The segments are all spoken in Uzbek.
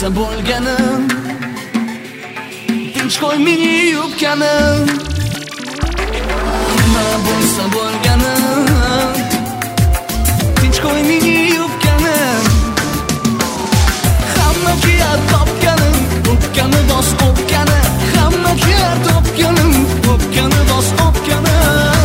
bo'lsa bo'lganim, tinch qo'y meni yubkanim. Nima bo'lsa bo'lganim, tinch qo'y meni yubkanim. Hamma kiyar topganim, o'pkani bos o'pkani. Hamma kiyar topganim, o'pkani bos o'pkani.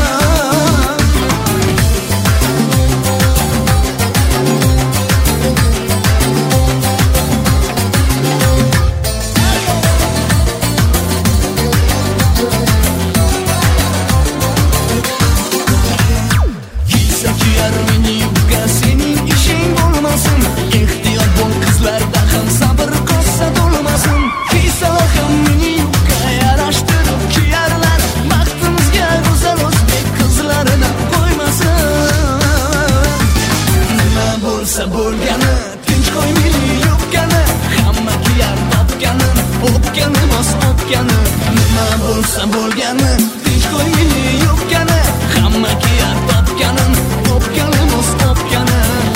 Bo'lgani, tinch qo'y meni yubkani. Hamma kiyar topganim, o'pkani bos o'pkani. Nima bo'lsa bo'lgani, tinch qo'y meni yubkani. Hamma kiyar topganim, o'pkani bos o'pkani.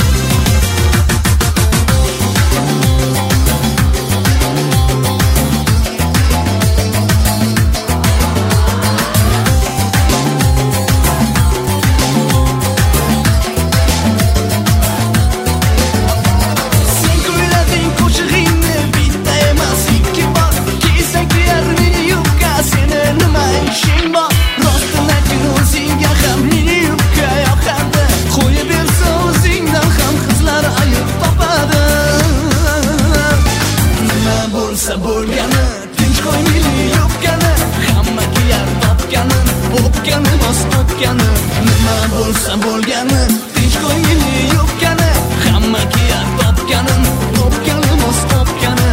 Bo'lgani, tinch qo'y meni yubkani. Hamma kiyar topganim, o'pkani bos o'pkani. Nima bo'lsa bo'lgani, tinch qo'y meni yubkani. Hamma kiyar topganim, o'pkani bos o'pkani.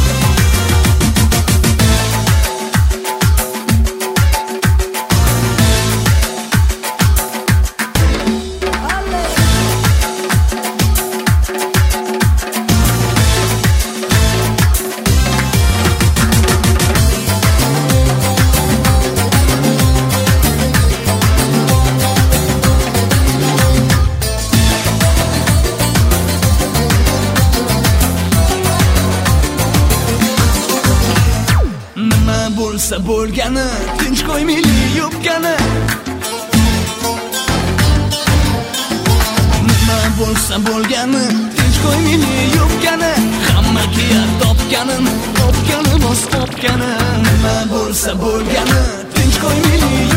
Bo'lsa bo'lgani, tinch qo'y meni yubkani. Nima bo'lsa bo'lgani, tinch qo'y meni yubkani. Hamma kiyar topganim, o'pkani bos o'pkani. Nima bo'lsa bo'lgani, tinch qo'y meni